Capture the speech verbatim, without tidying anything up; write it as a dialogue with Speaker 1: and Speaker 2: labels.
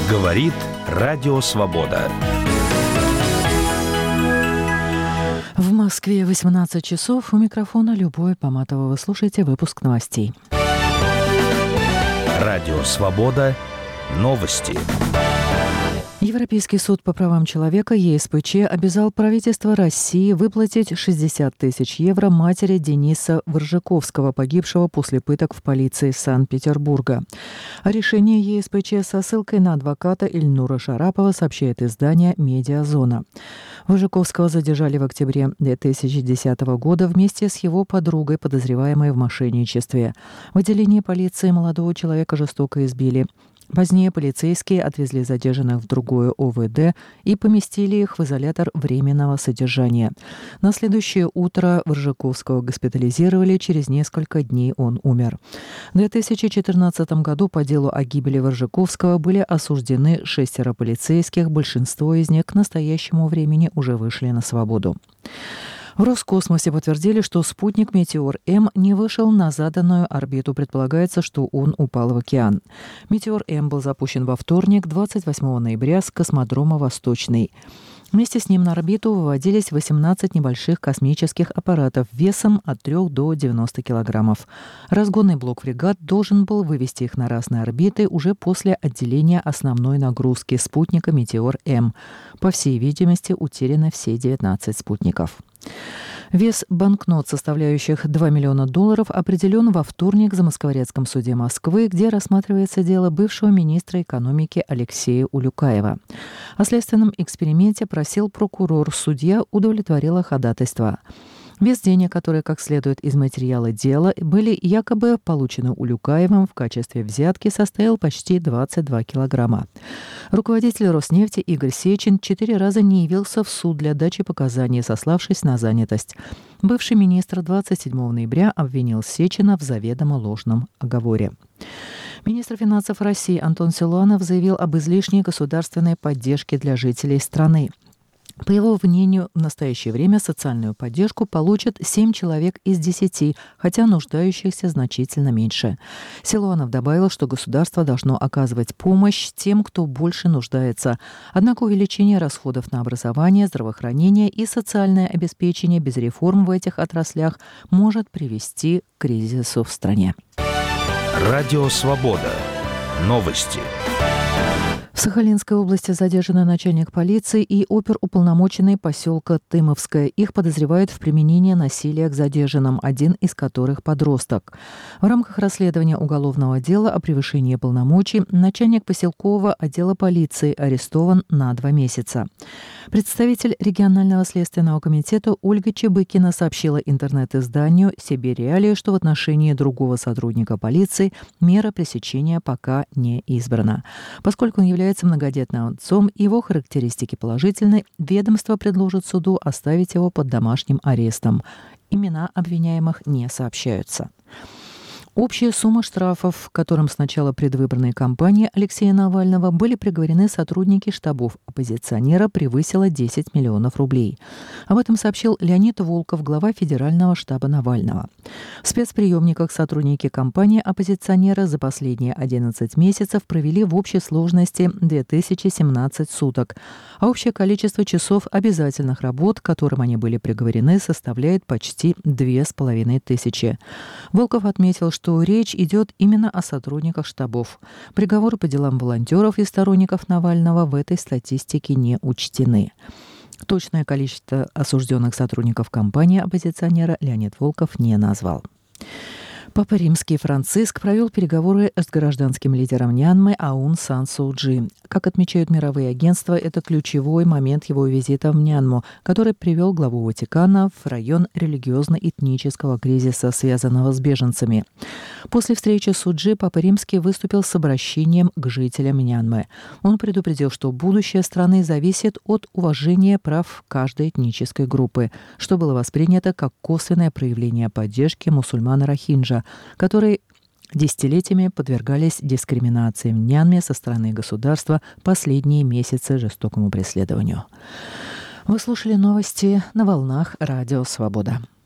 Speaker 1: Говорит Радио Свобода.
Speaker 2: В Москве восемнадцать часов. У микрофона Любовь Поматова. Вы слушаете выпуск новостей.
Speaker 1: Радио Свобода. Новости.
Speaker 2: Европейский суд по правам человека Е С П Ч обязал правительство России выплатить шестьдесят тысяч евро матери Дениса Воржиковского, погибшего после пыток в полиции Санкт-Петербурга. О решении Е С П Ч со ссылкой на адвоката Ильнура Шарапова сообщает издание «Медиазона». Воржиковского задержали в октябре две тысячи десятого года вместе с его подругой, подозреваемой в мошенничестве. В отделении полиции молодого человека жестоко избили. Позднее полицейские отвезли задержанных в другое О В Д и поместили их в изолятор временного содержания. На следующее утро Воржиковского госпитализировали, через несколько дней он умер. В две тысячи четырнадцатом году по делу о гибели Воржиковского были осуждены шестеро полицейских, большинство из них к настоящему времени уже вышли на свободу. В Роскосмосе подтвердили, что спутник «Метеор-М» не вышел на заданную орбиту. Предполагается, что он упал в океан. «Метеор-М» был запущен во вторник, двадцать восьмого ноября, с космодрома «Восточный». Вместе с ним на орбиту выводились восемнадцать небольших космических аппаратов весом от трёх до девяноста килограммов. Разгонный блок «Фрегат» должен был вывести их на разные орбиты уже после отделения основной нагрузки спутника «Метеор-М». По всей видимости, утеряны все девятнадцать спутников. Вес банкнот, составляющих два миллиона долларов, определен во вторник в Замоскворецком суде Москвы, где рассматривается дело бывшего министра экономики Алексея Улюкаева. О следственном эксперименте просил прокурор, судья удовлетворила ходатайство. Вес денег, которые, как следует из материала дела, были якобы получены Улюкаевым в качестве взятки, составил почти двадцать два килограмма. Руководитель Роснефти Игорь Сечин четыре раза не явился в суд для дачи показаний, сославшись на занятость. Бывший министр двадцать седьмого ноября обвинил Сечина в заведомо ложном оговоре. Министр финансов России Антон Силуанов заявил об излишней государственной поддержке для жителей страны. По его мнению, в настоящее время социальную поддержку получат семь человек из десяти, хотя нуждающихся значительно меньше. Силуанов добавил, что государство должно оказывать помощь тем, кто больше нуждается. Однако увеличение расходов на образование, здравоохранение и социальное обеспечение без реформ в этих отраслях может привести к кризису в стране.
Speaker 1: Радио Свобода. Новости.
Speaker 2: В Сахалинской области задержаны начальник полиции и оперуполномоченный поселка Тымовское. Их подозревают в применении насилия к задержанным, один из которых подросток. В рамках расследования уголовного дела о превышении полномочий начальник поселкового отдела полиции арестован на два месяца. Представитель регионального следственного комитета Ольга Чебыкина сообщила интернет-изданию «Сибирь Реалии», что в отношении другого сотрудника полиции мера пресечения пока не избрана. Поскольку он является многодетным отцом и его характеристики положительны, ведомство предложит суду оставить его под домашним арестом. Имена обвиняемых не сообщаются. Общая сумма штрафов, которым с начала предвыборной кампании Алексея Навального были приговорены сотрудники штабов оппозиционера, превысила десять миллионов рублей. Об этом сообщил Леонид Волков, глава Федерального штаба Навального. В спецприемниках сотрудники кампании оппозиционера за последние одиннадцать месяцев провели в общей сложности две тысячи семнадцать суток, а общее количество часов обязательных работ, к которым они были приговорены, составляет почти две с половиной тысячи. Волков отметил, что речь идет именно о сотрудниках штабов. Приговоры по делам волонтеров и сторонников Навального в этой статистике не учтены. Точное количество осужденных сотрудников кампании оппозиционера Леонид Волков не назвал. Папа Римский Франциск провел переговоры с гражданским лидером Мьянмы Аун Сан Су Чжи. Как отмечают мировые агентства, это ключевой момент его визита в Мьянму, который привел главу Ватикана в район религиозно-этнического кризиса, связанного с беженцами. После встречи с Су Чжи Папа Римский выступил с обращением к жителям Мьянмы. Он предупредил, что будущее страны зависит от уважения прав каждой этнической группы, что было воспринято как косвенное проявление поддержки мусульман-рохинджа, которые десятилетиями подвергались дискриминации в Мьянме со стороны государства, последние месяцы жестокому преследованию. Вы слушали новости на волнах Радио Свобода.